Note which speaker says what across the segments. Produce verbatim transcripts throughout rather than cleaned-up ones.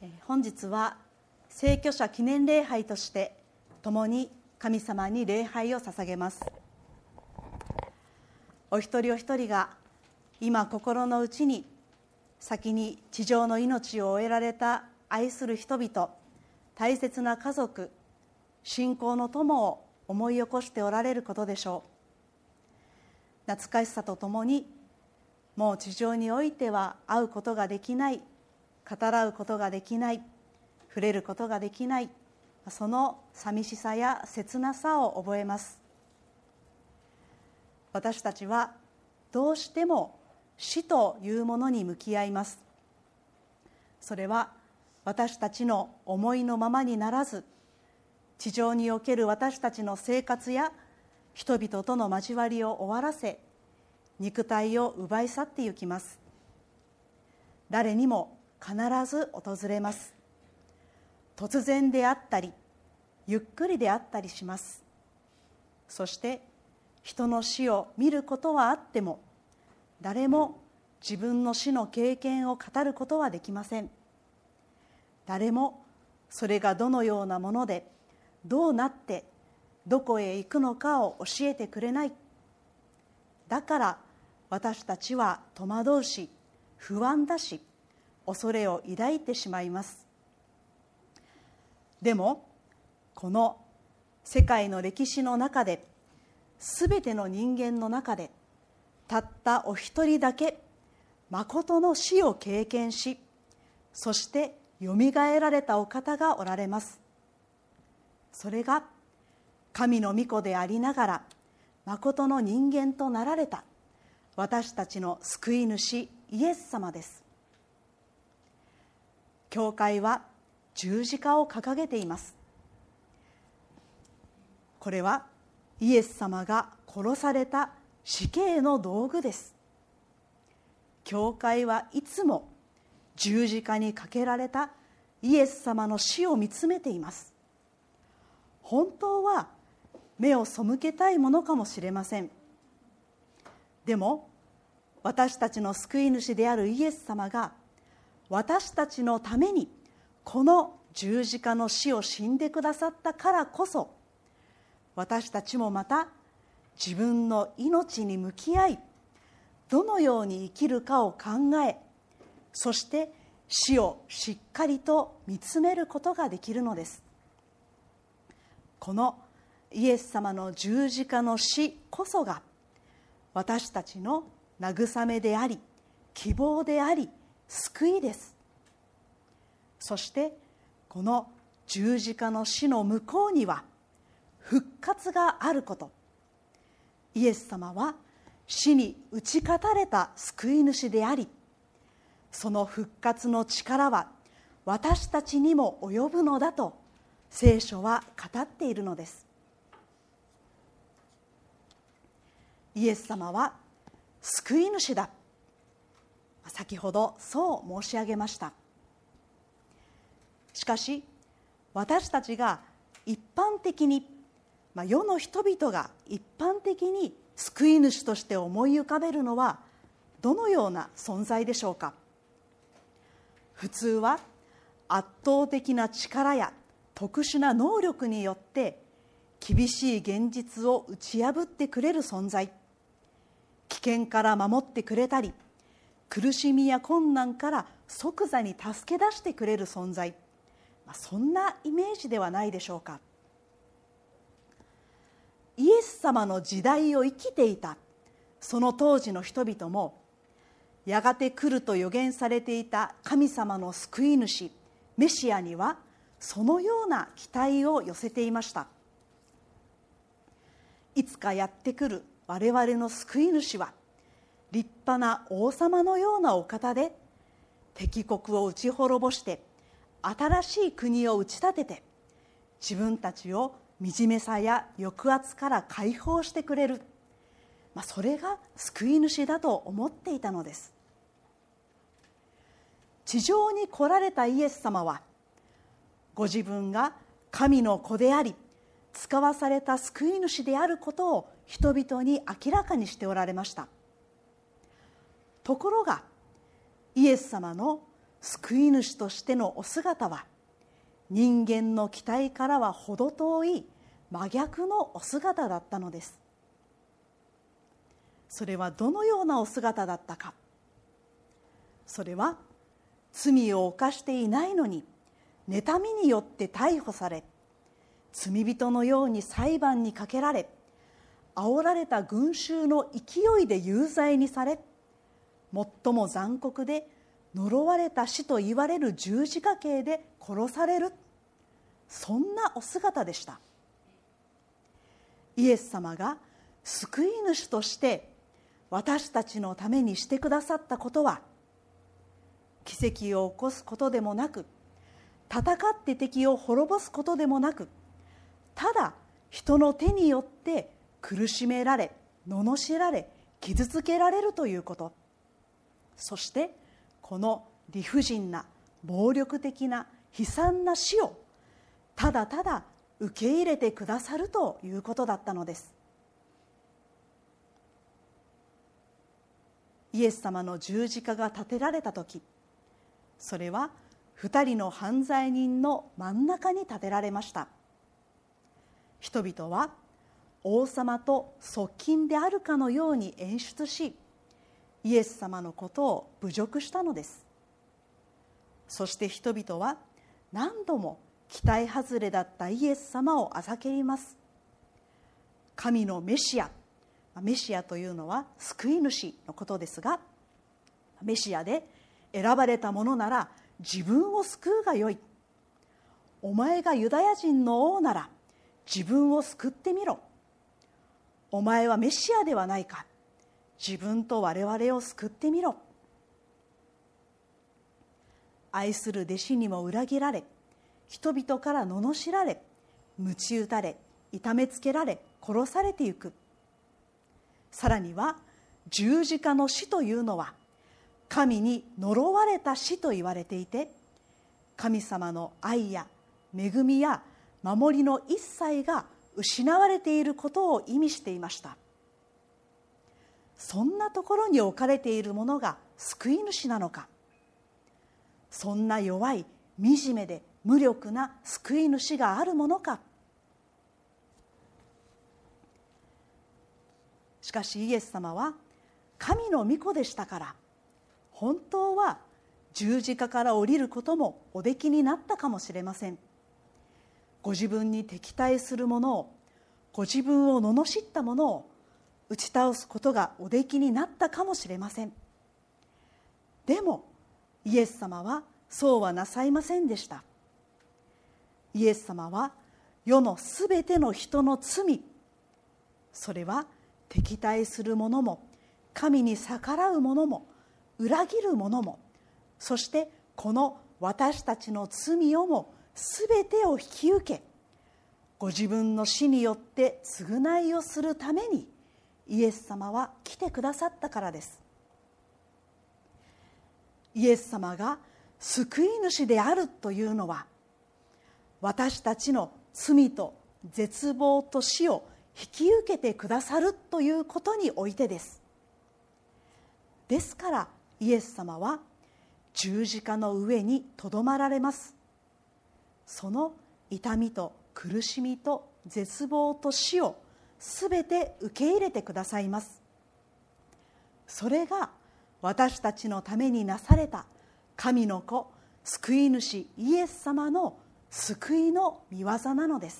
Speaker 1: 本日は聖居者記念礼拝として共に神様に礼拝を捧げます。お一人お一人が今心の内に先に地上の命を終えられた愛する人々、大切な家族、信仰の友を思い起こしておられることでしょう。懐かしさとともに、もう地上においては会うことができない、語らうことができない、触れることができない、その寂しさや切なさを覚えます。私たちはどうしても死というものに向き合います。それは私たちの思いのままにならず、地上における私たちの生活や人々との交わりを終わらせ、肉体を奪い去ってゆきます。誰にも必ず訪れます。突然であったり、ゆっくりであったりします。そして人の死を見ることはあっても、誰も自分の死の経験を語ることはできません。誰もそれがどのようなもので、どうなってどこへ行くのかを教えてくれない。だから私たちは戸惑うし、不安だし、恐れを抱いてしまいます。でもこの世界の歴史の中で、すべての人間の中でたったお一人だけ誠の死を経験し、そしてよみがえられたお方がおられます。それが神の御子でありながら誠の人間となられた私たちの救い主イエス様です。教会は十字架を掲げています。これはイエス様が殺された死刑の道具です。教会はいつも十字架にかけられたイエス様の死を見つめています。本当は目を背けたいものかもしれません。でも私たちの救い主であるイエス様が私たちのためにこの十字架の死を死んでくださったからこそ、私たちもまた自分の命に向き合い、どのように生きるかを考え、そして死をしっかりと見つめることができるのです。このイエス様の十字架の死こそが私たちの慰めであり、希望であり、救いです。そしてこの十字架の死の向こうには復活があること。イエス様は死に打ち勝たれた救い主であり、その復活の力は私たちにも及ぶのだと聖書は語っているのです。イエス様は救い主だ。先ほどそう申し上げました。しかし私たちが一般的に、まあ、世の人々が一般的に救い主として思い浮かべるのはどのような存在でしょうか。普通は圧倒的な力や特殊な能力によって厳しい現実を打ち破ってくれる存在、危険から守ってくれたり、苦しみや困難から即座に助け出してくれる存在、まあ、そんなイメージではないでしょうか。イエス様の時代を生きていたその当時の人々も、やがて来ると予言されていた神様の救い主メシアにはそのような期待を寄せていました。いつかやってくる我々の救い主は立派な王様のようなお方で、敵国を打ち滅ぼして新しい国を打ち立てて、自分たちを惨めさや抑圧から解放してくれる、まあ、それが救い主だと思っていたのです。地上に来られたイエス様は、ご自分が神の子であり使わされた救い主であることを人々に明らかにしておられました。ところがイエス様の救い主としてのお姿は人間の期待からは程遠い真逆のお姿だったのです。それはどのようなお姿だったか。それは罪を犯していないのに妬みによって逮捕され、罪人のように裁判にかけられ、煽られた群衆の勢いで有罪にされ、最も残酷で呪われた死と言われる十字架刑で殺される、そんなお姿でした。イエス様が救い主として私たちのためにしてくださったことは、奇跡を起こすことでもなく、戦って敵を滅ぼすことでもなく、ただ人の手によって苦しめられ、罵られ、傷つけられるということ、そしてこの理不尽な暴力的な悲惨な死をただただ受け入れてくださるということだったのです。イエス様の十字架が立てられた時、それは二人の犯罪人の真ん中に立てられました。人々は王様と側近であるかのように演出し、イエス様のことを侮辱したのです。そして人々は何度も期待外れだったイエス様をあざけります。神のメシア、メシアというのは救い主のことですが、メシアで選ばれたものなら自分を救うがよい。お前がユダヤ人の王なら自分を救ってみろ。お前はメシアではないか。自分と我々を救ってみろ。愛する弟子にも裏切られ、人々から罵られ、鞭打たれ、痛めつけられ、殺されていく。さらには十字架の死というのは神に呪われた死と言われていて、神様の愛や恵みや守りの一切が失われていることを意味していました。そんなところに置かれているものが救い主なのか。そんな弱い惨めで無力な救い主があるものか。しかしイエス様は神の御子でしたから、本当は十字架から降りることもおできになったかもしれません。ご自分に敵対するものを、ご自分を罵ったものを打ち倒すことがおできになったかもしれません。でもイエス様はそうはなさいませんでした。イエス様は世のすべての人の罪、それは敵対する者も神に逆らう者も裏切る者も、そしてこの私たちの罪をもすべてを引き受け、ご自分の死によって償いをするためにイエス様は来てくださったからです。イエス様が救い主であるというのは、私たちの罪と絶望と死を引き受けてくださるということにおいてです。ですからイエス様は十字架の上にとどまられます。その痛みと苦しみと絶望と死をすべて受け入れてくださいます。それが私たちのためになされた神の子救い主イエス様の救いの御業なのです。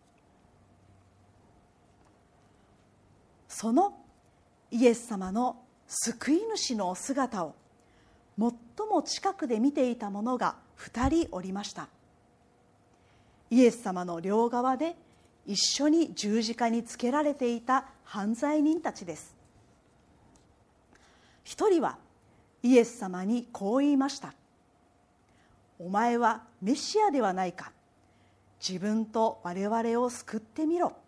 Speaker 1: そのイエス様の救い主のお姿を最も近くで見ていた者が二人おりました。イエス様の両側で一緒に十字架につけられていた犯罪人たちです。一人はイエス様にこう言いました。お前はメシアではないか。自分と我々を救ってみろ。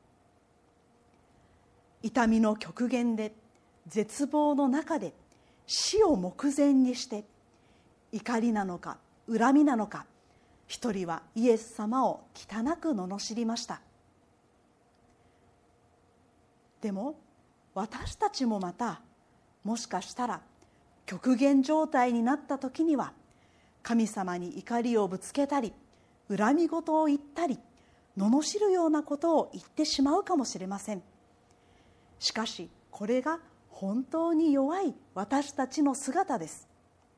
Speaker 1: 痛みの極限で絶望の中で死を目前にして怒りなのか恨みなのか、一人はイエス様を汚く罵りました。でも私たちもまたもしかしたら極限状態になった時には神様に怒りをぶつけたり、恨み事を言ったり、罵るようなことを言ってしまうかもしれません。しかしこれが本当に弱い私たちの姿です。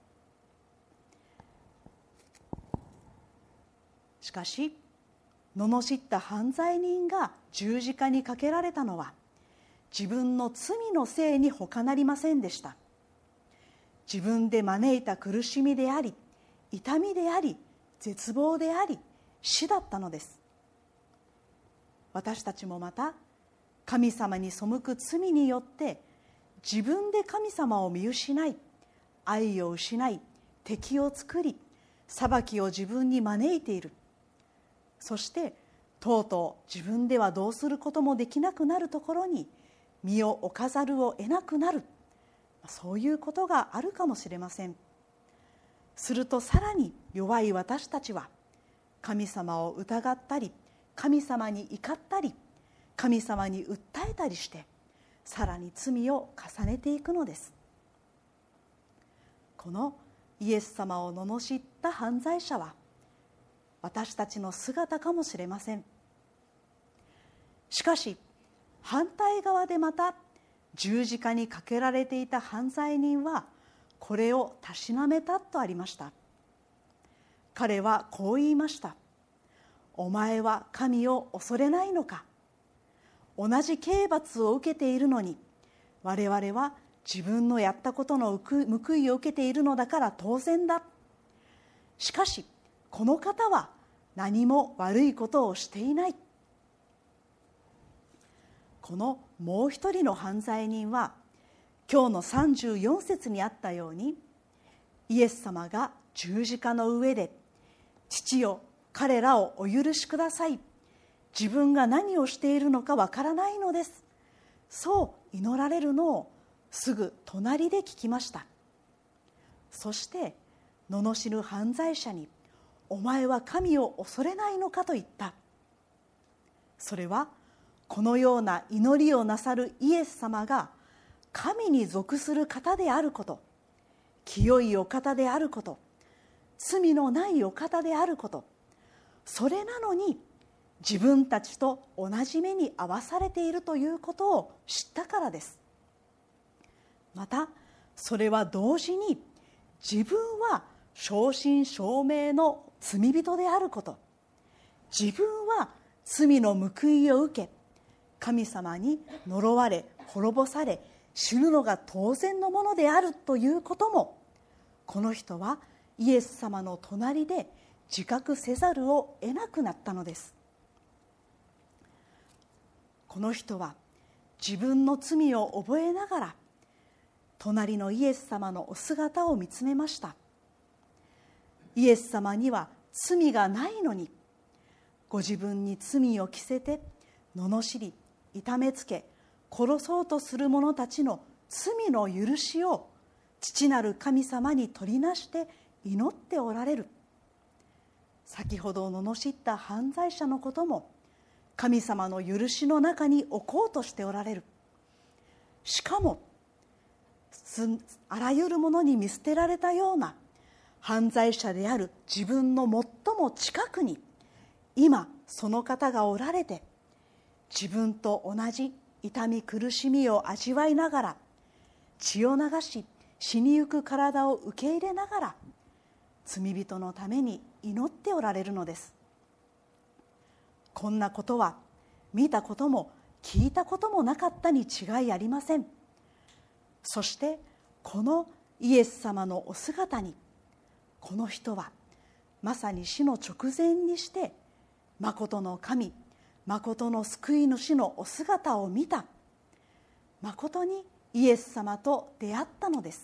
Speaker 1: しかし罵った犯罪人が十字架にかけられたのは、自分の罪のせいに他なりませんでした。自分で招いた苦しみであり、痛みであり、絶望であり、死だったのです。私たちもまた神様に背く罪によって自分で神様を見失い、愛を失い、敵を作り、裁きを自分に招いている。そしてとうとう自分ではどうすることもできなくなるところに身を置かざるを得なくなる、そういうことがあるかもしれません。するとさらに弱い私たちは神様を疑ったり、神様に怒ったり、神様に訴えたりして、さらに罪を重ねていくのです。このイエス様を罵った犯罪者は私たちの姿かもしれません。しかし反対側でまた十字架にかけられていた犯罪人はこれをたしなめたとありました。彼はこう言いました。お前は神を恐れないのか。同じ刑罰を受けているのに、我々は自分のやったことの報いを受けているのだから当然だ。しかしこの方は何も悪いことをしていない。このもう一人の犯罪人は今日のさんじゅうよん節にあったように、イエス様が十字架の上で、父よ、彼らをお許しください、自分が何をしているのかわからないのです、そう祈られるのをすぐ隣で聞きました。そして罵る犯罪者に、お前は神を恐れないのかと言った。それはこのような祈りをなさるイエス様が神に属する方であること、清いお方であること、罪のないお方であること、それなのに自分たちと同じ目に遭わされているということを知ったからです。またそれは同時に自分は正真正銘の罪人であること、自分は罪の報いを受け、神様に呪われ滅ぼされ死ぬのが当然のものであるということも、この人はイエス様の隣で自覚せざるを得なくなったのです。この人は自分の罪を覚えながら隣のイエス様のお姿を見つめました。イエス様には罪がないのに、ご自分に罪を着せて罵り痛めつけ殺そうとする者たちの罪の許しを父なる神様に取りなして祈っておられる。先ほど罵った犯罪者のことも神様の許しの中に置こうとしておられる。しかもあらゆるものに見捨てられたような犯罪者である自分の最も近くに今その方がおられて、自分と同じ痛み苦しみを味わいながら、血を流し死にゆく体を受け入れながら罪人のために祈っておられるのです。こんなことは見たことも聞いたこともなかったに違いありません。そしてこのイエス様のお姿に、この人はまさに死の直前にして誠の神、誠の救い主のお姿を見た、誠にイエス様と出会ったのです。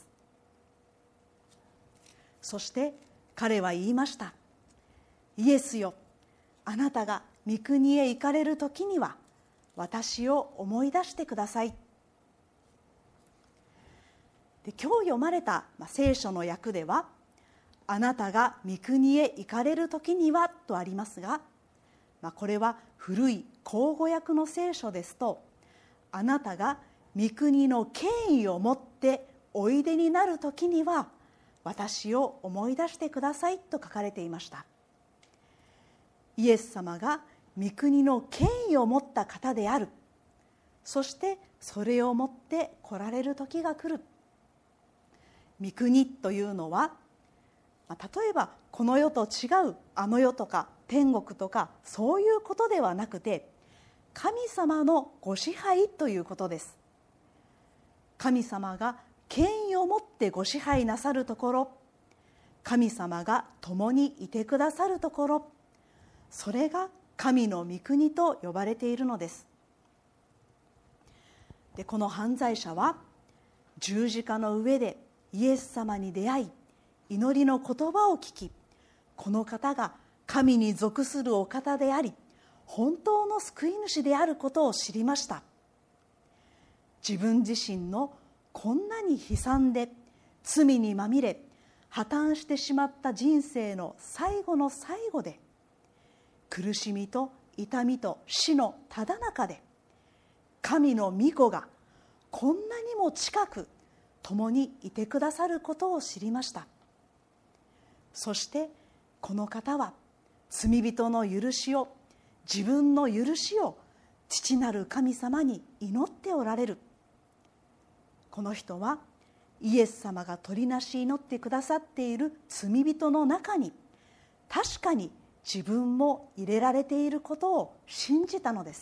Speaker 1: そして彼は言いました。イエスよ、あなたが御国へ行かれる時には私を思い出してください。で、今日読まれた、まあ、聖書の訳では、あなたが御国へ行かれる時にはとありますが、まあ、これは古い口語訳の聖書ですと、あなたが御国の権威を持っておいでになる時には私を思い出してくださいと書かれていました。イエス様が御国の権威を持った方である、そしてそれを持って来られる時が来る。御国というのは、例えばこの世と違うあの世とか天国とかそういうことではなくて、神様のご支配ということです。神様が権威を持ってご支配なさるところ、神様が共にいてくださるところ、それが神の御国と呼ばれているのです。で、この犯罪者は十字架の上でイエス様に出会い、祈りの言葉を聞き、この方が神に属するお方であり、本当の救い主であることを知りました。自分自身のこんなに悲惨で罪にまみれ破綻してしまった人生の最後の最後で、苦しみと痛みと死のただ中で、神の御子がこんなにも近く共にいてくださることを知りました。そしてこの方は罪人の許しを、自分の許しを父なる神様に祈っておられる。この人はイエス様が取りなし祈ってくださっている罪人の中に確かに自分も入れられていることを信じたのです。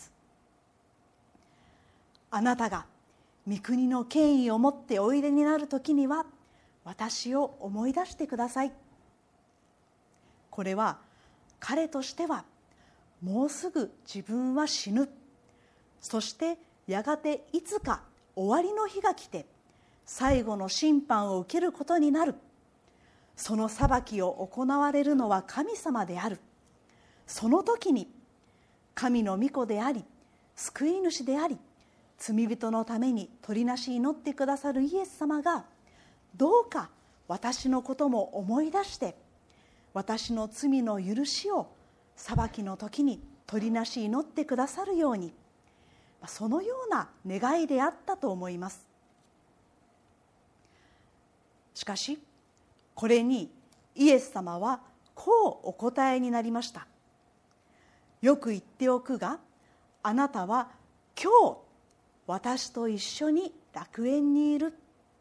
Speaker 1: あなたが御国の権威を持っておいでになるときには、私を思い出してください。これは彼としては、もうすぐ自分は死ぬ、そしてやがていつか終わりの日が来て最後の審判を受けることになる、その裁きを行われるのは神様である、その時に神の御子であり救い主であり罪人のために取りなし祈ってくださるイエス様が、どうか私のことも思い出して私の罪の許しを裁きの時に取りなし祈ってくださるように、そのような願いであったと思います。しかしこれにイエス様はこうお答えになりました。よく言っておくが、あなたは今日私と一緒に楽園にいる。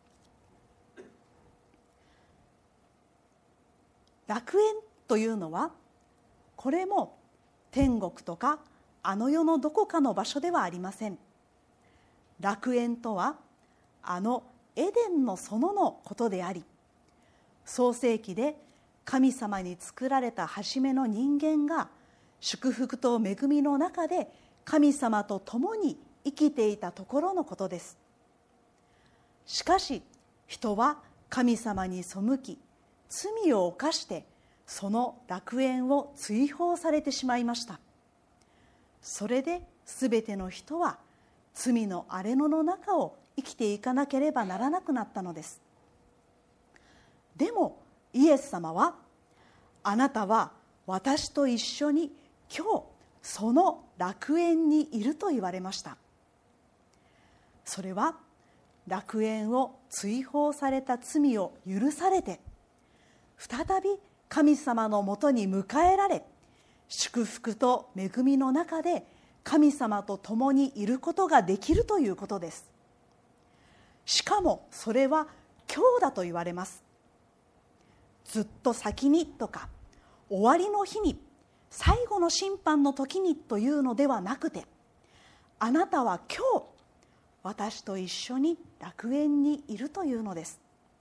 Speaker 1: 楽園というのは、これも天国とかあの世のどこかの場所ではありません。楽園とはあのエデンの園のことであり、創世記で神様に作られた初めの人間が祝福と恵みの中で神様と共に生きていたところのことです。しかし人は神様に背き、罪を犯してその楽園を追放されてしまいました。それで全ての人は罪の荒れ野の中を生きていかなければならなくなったのです。でもイエス様は、あなたは私と一緒に今日その楽園にいると言われました。それは楽園を追放された罪を許されて、再び神様のもとに迎えられ、祝福と恵みの中で神様と共にいることができるということです。しかもそれは今日だと言われます。ずっと先にとか終わりの日に、最後の審判の時にというのではなくて、あなたは今日私と一緒に楽園にいるというのです。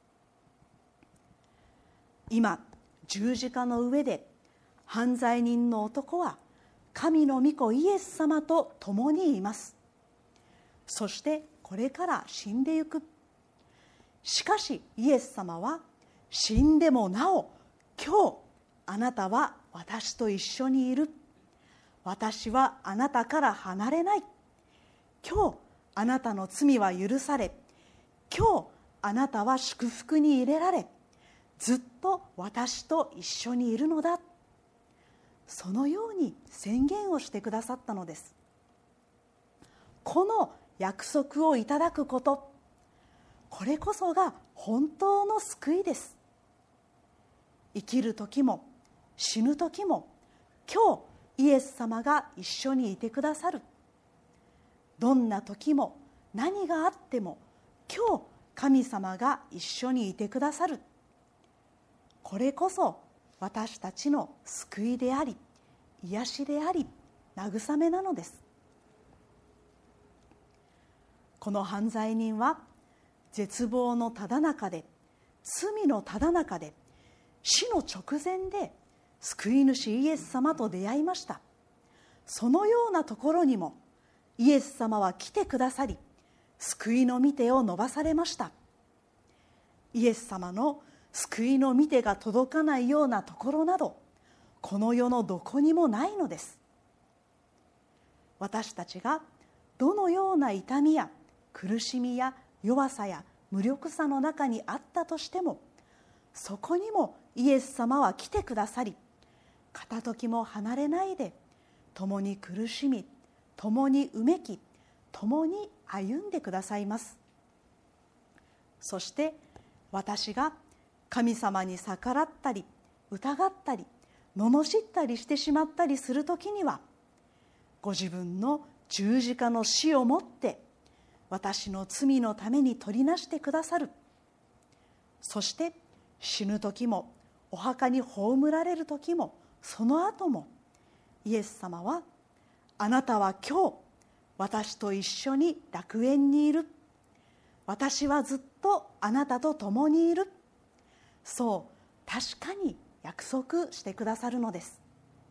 Speaker 1: 今十字架の上で犯罪人の男は神の御子イエス様と共にいます。そしてこれから死んでゆく。しかしイエス様は、死んでもなお今日あなたは私と一緒にいる。私はあなたから離れない。今日あなたの罪は許され、今日あなたは祝福に入れられ、ずっと私と一緒にいるのだ。そのように宣言をしてくださったのです。この約束をいただくこと、これこそが本当の救いです。 生きる時も死ぬ時も今日イエス様が一緒にいてくださる。どんな時も何があっても今日神様が一緒にいてくださる。これこそ私たちの救いであり癒しであり慰めなのです。この犯罪人は絶望のただ中で、罪のただ中で、死の直前で救い主イエス様と出会いました。そのようなところにもイエス様は来てくださり、救いの御手を伸ばされました。イエス様の救いの御手が届かないようなところなど、この世のどこにもないのです。私たちがどのような痛みや苦しみや弱さや無力さの中にあったとしても、そこにもイエス様は来てくださり、片時も離れないで共に苦しみ、共にうめき、共に歩んでくださいます。そして私が神様に逆らったり疑ったり罵ったりしてしまったりするときには、ご自分の十字架の死をもって私の罪のために取りなしてくださる。そして死ぬ時もお墓に葬られる時もその後もイエス様は、あなたは今日私と一緒に楽園にいる、私はずっとあなたと共にいる、そう確かに約束してくださるのです。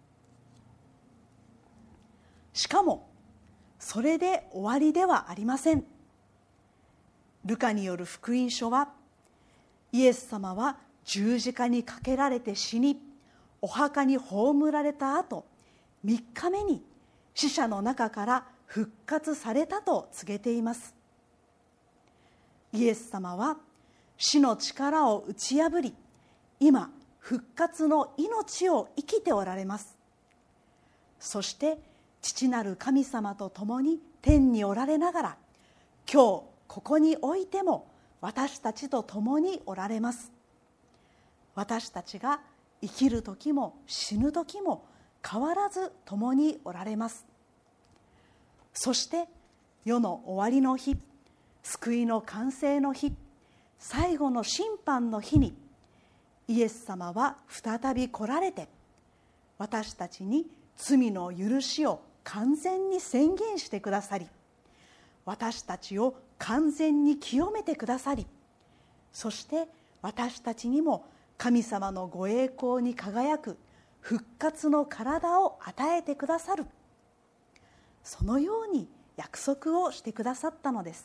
Speaker 1: しかもそれで終わりではありません。ルカによる福音書は、イエス様は十字架にかけられて死に、お墓に葬られた後、みっかめに死者の中から復活されたと告げています。イエス様は死の力を打ち破り、今復活の命を生きておられます。そして父なる神様と共に天におられながら、今日ここにおいても私たちと共におられます。私たちが生きる時も死ぬ時も変わらず共におられます。そして世の終わりの日、救いの完成の日、最後の審判の日に、イエス様は再び来られて、私たちに罪の許しを完全に宣言してくださり、私たちを完全に清めてくださり、そして私たちにも神様のご栄光に輝く復活の体を与えてくださる、そのように約束をしてくださったのです。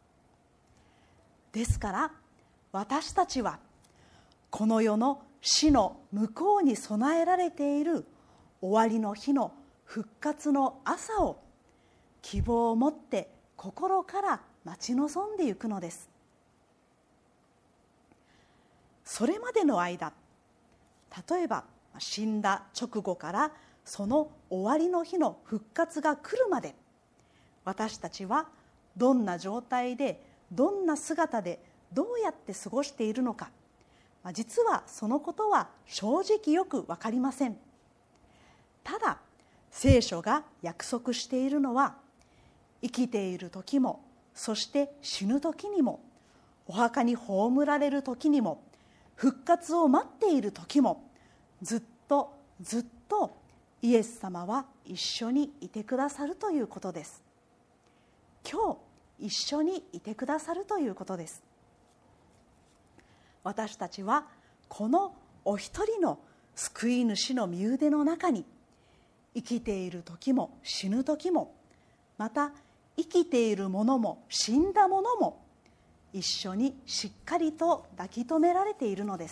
Speaker 1: ですから私たちはこの世の死の向こうに備えられている終わりの日の復活の朝を希望を持って心から待ち望んでいくのです。それまでの間、例えば死んだ直後からその終わりの日の復活が来るまで、私たちはどんな状態でどんな姿でどうやって過ごしているのか、実はそのことは正直よく分かりません。ただ聖書が約束しているのは、生きている時もそして死ぬ時にも、お墓に葬られる時にも、復活を待っている時も、ずっとずっとイエス様は一緒にいてくださるということです。今日一緒にいてくださるということです。私たちはこのお一人の救い主の身腕の中に、生きている時も死ぬ時も、また生きているものも死んだものも一緒にしっかりと抱き留められているのです。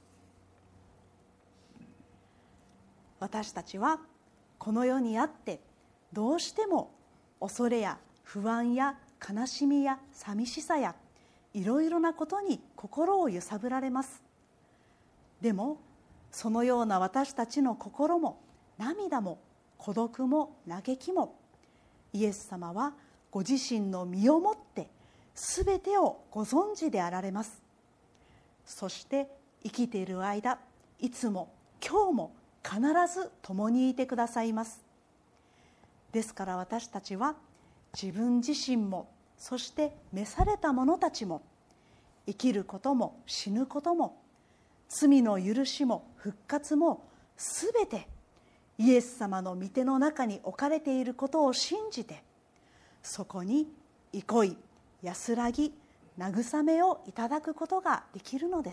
Speaker 1: 私たちはこの世にあってどうしても恐れや不安や悲しみや寂しさやいろいろなことに心を揺さぶられます。でもそのような私たちの心も涙も孤独も嘆きも、イエス様はご自身の身をもってすべてをご存知であられます。そして生きている間、 いつも今日も必ず共にいてくださいます。ですから私たちは自分自身も、そして召された者たちも、生きることも死ぬことも、罪の許しも復活も、すべてイエス様の御手の中に置かれていることを信じて、そこに憩い、安らぎ、慰めをいただくことができるのです。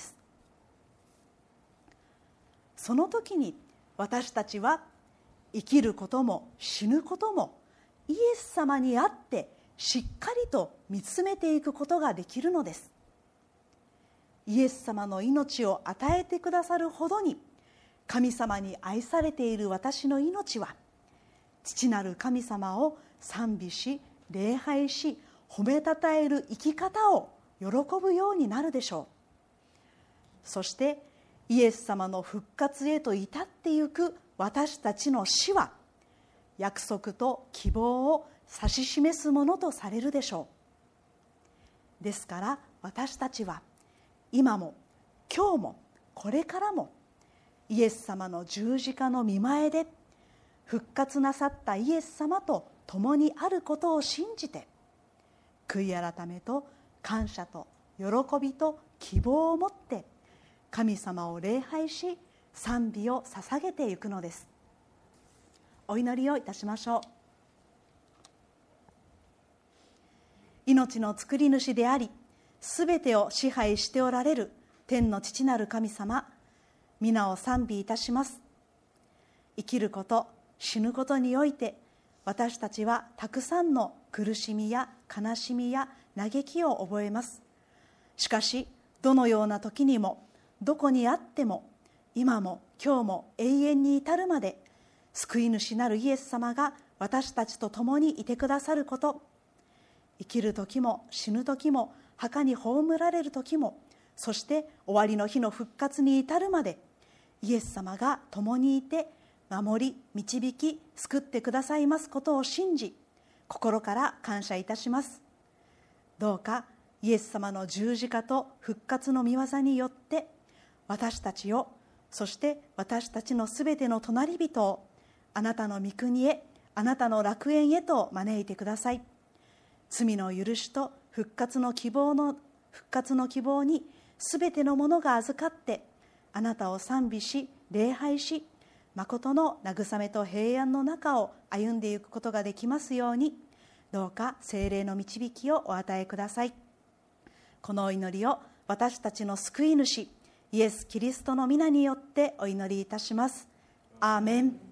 Speaker 1: その時に私たちは生きることも死ぬこともイエス様にあってしっかりと見つめていくことができるのです。イエス様の命を与えてくださるほどに神様に愛されている私の命は、父なる神様を賛美し礼拝し褒めたたえる生き方を喜ぶようになるでしょう。そしてイエス様の復活へと至ってゆく私たちの死は、約束と希望を指し示すものとされるでしょう。ですから私たちは今も今日もこれからもイエス様の十字架の御前で復活なさったイエス様と共にあることを信じて、悔い改めと感謝と喜びと希望を持って神様を礼拝し賛美を捧げていくのです。お祈りをいたしましょう。命の作り主であり、すべてを支配しておられる天の父なる神様、皆を賛美いたします。生きること、死ぬことにおいて、私たちはたくさんの苦しみや悲しみや嘆きを覚えます。しかし、どのような時にも、どこにあっても、今も今日も永遠に至るまで、救い主なるイエス様が私たちと共にいてくださること、生きる時も死ぬ時も墓に葬られる時も、そして終わりの日の復活に至るまで、イエス様が共にいて守り導き救ってくださいますことを信じ、心から感謝いたします。どうかイエス様の十字架と復活の御業によって、私たちを、そして私たちのすべての隣人をあなたの御国へ、あなたの楽園へと招いてください。罪の許しと復活の希望の復活の希望にすべてのものが預かって、あなたを賛美し礼拝し、誠の慰めと平安の中を歩んでいくことができますように、どうか聖霊の導きをお与えください。このお祈りを私たちの救い主イエス・キリストの皆によってお祈りいたします。アーメン。